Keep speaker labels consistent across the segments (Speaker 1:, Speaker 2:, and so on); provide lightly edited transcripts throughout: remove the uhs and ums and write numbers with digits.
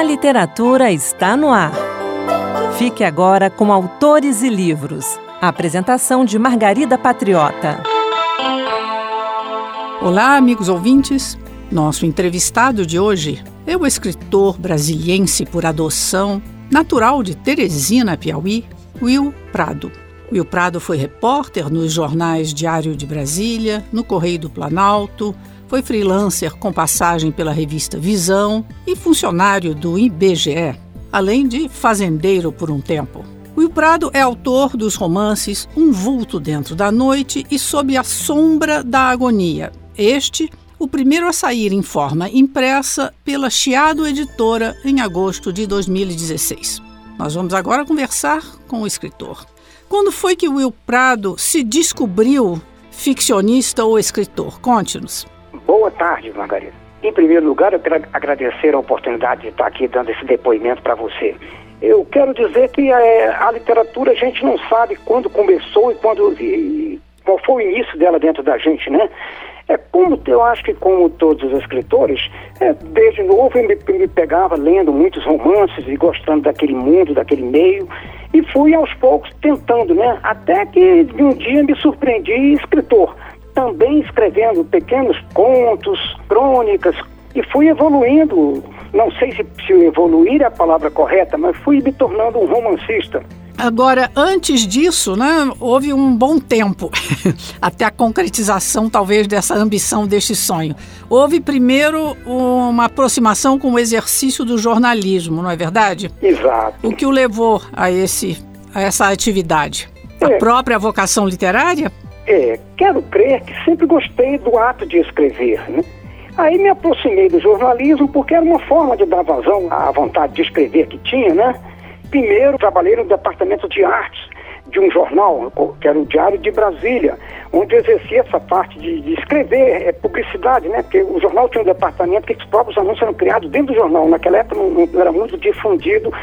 Speaker 1: A literatura está no ar. Fique agora com Autores e Livros. A apresentação de Margarida Patriota.
Speaker 2: Olá, amigos ouvintes. Nosso entrevistado de hoje é o escritor brasiliense por adoção, natural de Teresina, Piauí, Will Prado. Will Prado foi repórter nos jornais Diário de Brasília, no Correio do Planalto, foi freelancer com passagem pela revista Visão e funcionário do IBGE, além de fazendeiro por um tempo. Will Prado é autor dos romances Um Vulto Dentro da Noite e Sob a Sombra da Agonia. Este, o primeiro a sair em forma impressa pela Chiado Editora em agosto de 2016. Nós vamos agora conversar com o escritor. Quando foi que Will Prado se descobriu ficcionista ou escritor? Conte-nos.
Speaker 3: Boa tarde, Margarida. Em primeiro lugar, eu quero agradecer a oportunidade de estar aqui dando esse depoimento para você. Eu quero dizer que a literatura a gente não sabe quando começou e qual foi o início dela dentro da gente, né? Eu acho que como todos os escritores, desde novo eu me pegava lendo muitos romances e gostando daquele mundo, daquele meio, e fui aos poucos tentando, né? Até que de um dia me surpreendi escritor, também escrevendo pequenos contos, crônicas, e fui evoluindo, não sei se evoluir é a palavra correta, mas fui me tornando um romancista.
Speaker 2: Agora, antes disso, né, houve um bom tempo, até a concretização talvez dessa ambição, deste sonho. Houve primeiro uma aproximação com o exercício do jornalismo, não é verdade?
Speaker 3: Exato.
Speaker 2: O que o levou a essa atividade? A própria vocação literária?
Speaker 3: Quero crer que sempre gostei do ato de escrever, né? Aí me aproximei do jornalismo porque era uma forma de dar vazão à vontade de escrever que tinha, né? Primeiro, trabalhei no departamento de artes de um jornal, que era o Diário de Brasília, onde exercia essa parte de escrever publicidade, né? Porque o jornal tinha um departamento que os próprios anúncios eram criados dentro do jornal. Naquela época não era muito difundido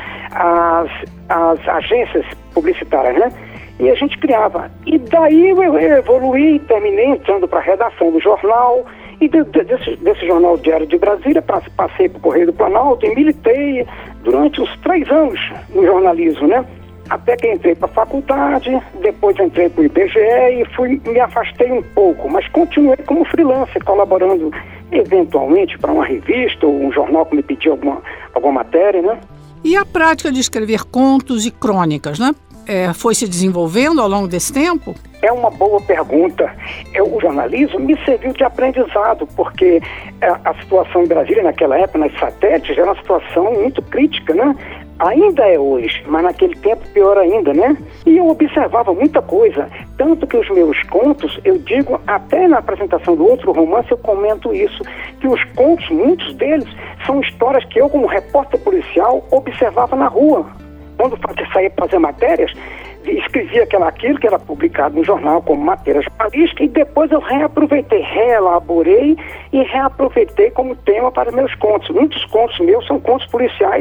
Speaker 3: as agências publicitárias, né? E a gente criava. E daí eu evoluí e terminei entrando para a redação do jornal. E desse jornal Diário de Brasília, passei para o Correio do Planalto e militei durante uns 3 anos no jornalismo, né? Até que entrei para a faculdade, depois entrei para o IBGE e me afastei um pouco, mas continuei como freelancer, colaborando eventualmente para uma revista ou um jornal que me pedia alguma matéria, né?
Speaker 2: E a prática de escrever contos e crônicas, né? Foi se desenvolvendo ao longo desse tempo?
Speaker 3: É uma boa pergunta. O jornalismo me serviu de aprendizado, porque a situação em Brasília naquela época, nas satélites, era uma situação muito crítica, né? Ainda é hoje, mas naquele tempo pior ainda, né? E eu observava muita coisa, tanto que os meus contos, eu digo, até na apresentação do outro romance eu comento isso, que os contos, muitos deles, são histórias que eu, como repórter policial, observava na rua. Quando saía para fazer matérias, escrevia aquilo que era publicado no jornal como matéria jornalística e depois eu reelaborei e reaproveitei como tema para meus contos. Muitos contos meus são contos policiais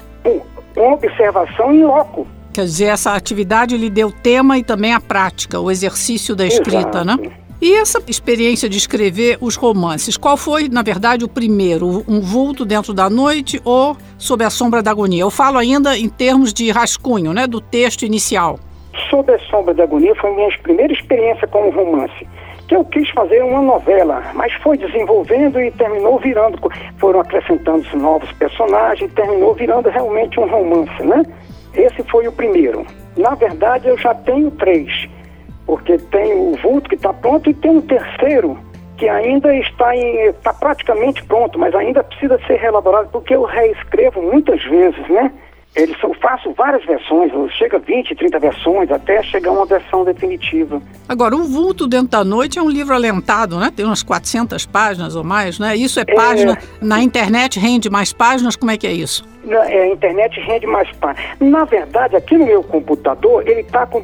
Speaker 3: com observação em loco.
Speaker 2: Quer dizer, essa atividade lhe deu tema e também a prática, o exercício da escrita,
Speaker 3: Exato.
Speaker 2: Né? E essa experiência de escrever os romances, qual foi, na verdade, o primeiro? Um Vulto Dentro da Noite ou Sob a Sombra da Agonia? Eu falo ainda em termos de rascunho, né, do texto inicial.
Speaker 3: Sob a Sombra da Agonia foi a minha primeira experiência com um romance, que eu quis fazer uma novela, mas foi desenvolvendo e terminou virando, foram acrescentando novos personagens e terminou virando realmente um romance, né? Esse foi o primeiro. Na verdade, eu já tenho 3. Porque tem o Vulto que está pronto e tem um terceiro que ainda está praticamente pronto, mas ainda precisa ser reelaborado, porque eu reescrevo muitas vezes, né? Eu faço várias versões, chega 20, 30 versões, até chegar uma versão definitiva.
Speaker 2: Agora, Um Vulto Dentro da Noite é um livro alentado, né? Tem umas 400 páginas ou mais, né? Isso é página, na internet rende mais páginas, como é que é isso?
Speaker 3: A internet rende mais páginas. Na verdade, aqui no meu computador, ele está com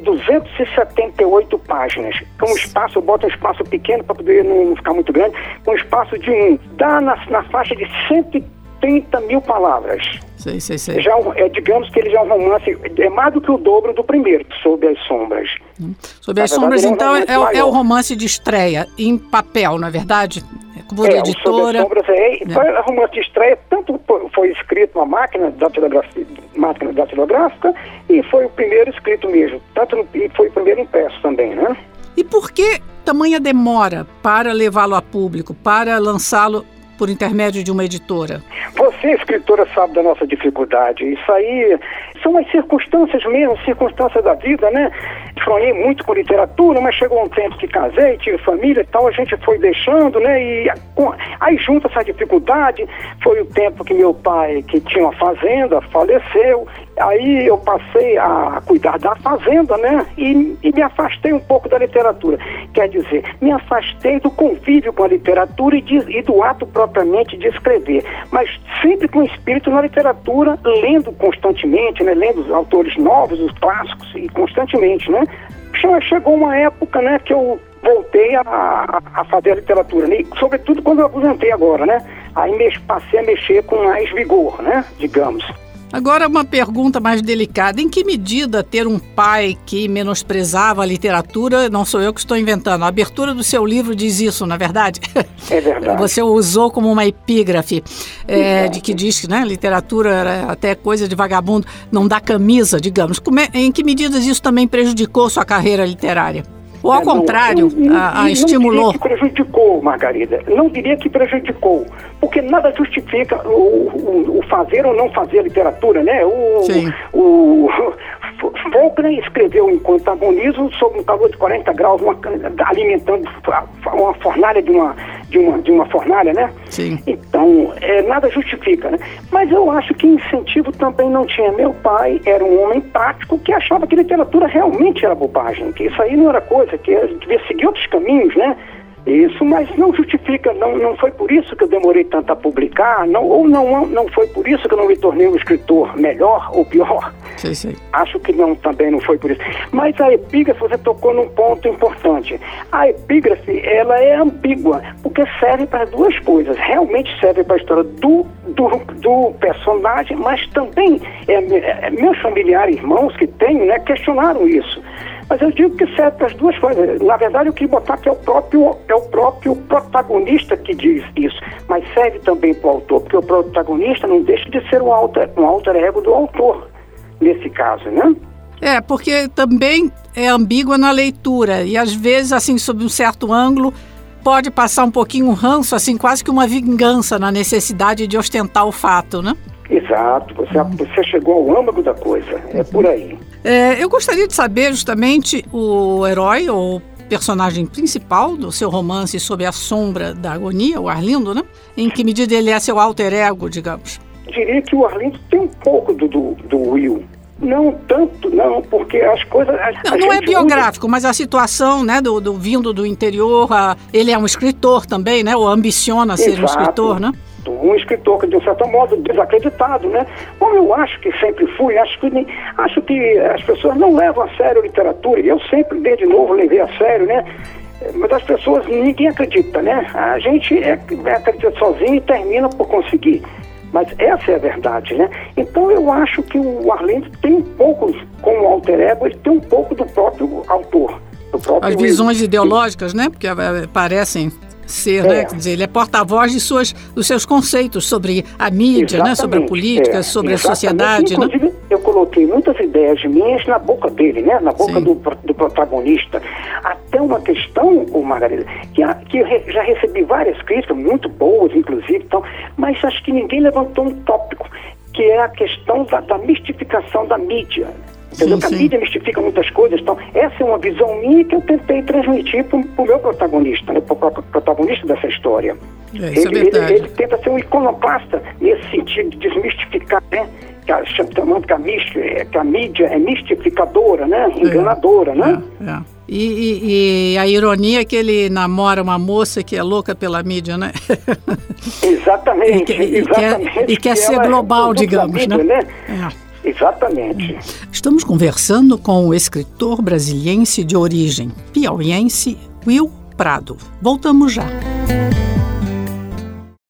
Speaker 3: 278 páginas. Com espaço, eu boto um espaço pequeno para poder não ficar muito grande, com espaço de 1. Dá na faixa de 130 mil palavras.
Speaker 2: Sei.
Speaker 3: Digamos que ele já é um romance, é mais do que o dobro do primeiro, Sob as Sombras.
Speaker 2: Sob as Sombras, então, é o romance de estreia em papel, não é verdade? por editora.
Speaker 3: Sob as Sombras, foi romance de estreia, tanto foi escrito na máquina datilográfica e foi o primeiro escrito mesmo, e foi o primeiro impresso também, né?
Speaker 2: E por que tamanha demora para levá-lo a público, para lançá-lo por intermédio de uma editora?
Speaker 3: Você, escritora, sabe da nossa dificuldade. Isso aí são as circunstâncias mesmo, circunstâncias da vida, né? Sonhei muito com literatura, mas chegou um tempo que casei, tive família e tal, a gente foi deixando, né? E aí junto essa dificuldade, foi o tempo que meu pai, que tinha uma fazenda, faleceu. Aí eu passei a cuidar da fazenda, né? E me afastei um pouco da literatura. Quer dizer, me afastei do convívio com a literatura e do ato propriamente de escrever. Mas sempre com espírito na literatura, lendo constantemente, né? Lendo os autores novos, os clássicos, e constantemente, né? Chegou uma época, né, que eu voltei a fazer a literatura, né? Sobretudo quando eu aposentei agora, né? Aí passei a mexer com mais vigor, né? Digamos.
Speaker 2: Agora uma pergunta mais delicada. Em que medida ter um pai que menosprezava a literatura, não sou eu que estou inventando, a abertura do seu livro diz isso, não é verdade?
Speaker 3: É verdade.
Speaker 2: Você usou como uma epígrafe, de que diz que, né, literatura era até coisa de vagabundo, não dá camisa, digamos. Em que medidas isso também prejudicou sua carreira literária? Ou ao contrário, a estimulou?
Speaker 3: Não diria que prejudicou, Margarida. Não diria que prejudicou. Porque nada justifica o fazer ou não fazer a literatura, né? Faulkner escreveu enquanto agonismo sob um calor de 40 graus, alimentando uma fornalha de uma fornalha, né?
Speaker 2: Sim.
Speaker 3: Então, nada justifica, né? Mas eu acho que incentivo também não tinha. Meu pai era um homem prático que achava que literatura realmente era bobagem, que isso aí não era coisa, que devia seguir outros caminhos, né? Isso, mas não justifica, não foi por isso que eu demorei tanto a publicar, não foi por isso que eu não me tornei um escritor melhor ou pior.
Speaker 2: Sim.
Speaker 3: Acho que também não foi por isso. Mas a epígrafe, você tocou num ponto importante. A epígrafe, ela é ambígua, porque serve para duas coisas. Realmente serve para a história do personagem, mas também meus familiares, irmãos que tenho, né, questionaram isso. Mas eu digo que serve para as duas coisas. Na verdade, eu queria botar que é o próprio protagonista que diz isso. Mas serve também para o autor, porque o protagonista não deixa de ser um alter ego do autor, nesse caso, né?
Speaker 2: Porque também é ambígua na leitura. E às vezes, assim, sob um certo ângulo, pode passar um pouquinho um ranço, assim, quase que uma vingança na necessidade de ostentar o fato, né?
Speaker 3: Exato, você chegou ao âmago da coisa, é por aí.
Speaker 2: Eu gostaria de saber justamente o herói ou personagem principal do seu romance Sob a Sombra da Agonia, o Arlindo, né? Em que medida ele é seu alter ego, digamos?
Speaker 3: Diria que o Arlindo tem um pouco do Will. Não tanto, não, porque as coisas...
Speaker 2: Não é biográfico, mas a situação, né, do vindo do interior, ele é um escritor também, né? Ou ambiciona ser um escritor, né?
Speaker 3: Um escritor que, de um certo modo, desacreditado, né? Como eu acho que sempre fui, acho que as pessoas não levam a sério a literatura, e eu sempre, desde novo, levei a sério, né? Mas as pessoas, ninguém acredita, né? A gente acredita sozinho e termina por conseguir. Mas essa é a verdade, né? Então eu acho que o Arlindo tem um pouco, como alter ego, ele tem um pouco do próprio autor.
Speaker 2: As visões ideológicas, né? Porque parecem ser, né? Quer dizer, ele é porta-voz dos seus conceitos sobre a mídia, né? Sobre a política, sobre a sociedade.
Speaker 3: Inclusive, eu coloquei muitas ideias minhas na boca dele, né? Na boca do protagonista. Até uma questão, Margarida, que eu já recebi várias críticas, muito boas, inclusive, então, mas acho que ninguém levantou um tópico, que é a questão da mistificação da mídia. Entendeu? Que a mídia mistifica muitas coisas. Então, essa é uma visão minha que eu tentei transmitir para o meu protagonista, né? Para o protagonista dessa história. Ele tenta ser um iconoclasta nesse sentido de desmistificar, né? Chamando que a mídia é mistificadora, né? Enganadora, né?
Speaker 2: E a ironia é que ele namora uma moça que é louca pela mídia, né?
Speaker 3: Exatamente.
Speaker 2: E quer ser global, digamos,
Speaker 3: mídia, né? Exatamente.
Speaker 2: Estamos conversando com o escritor brasiliense de origem piauiense, Will Prado. Voltamos já.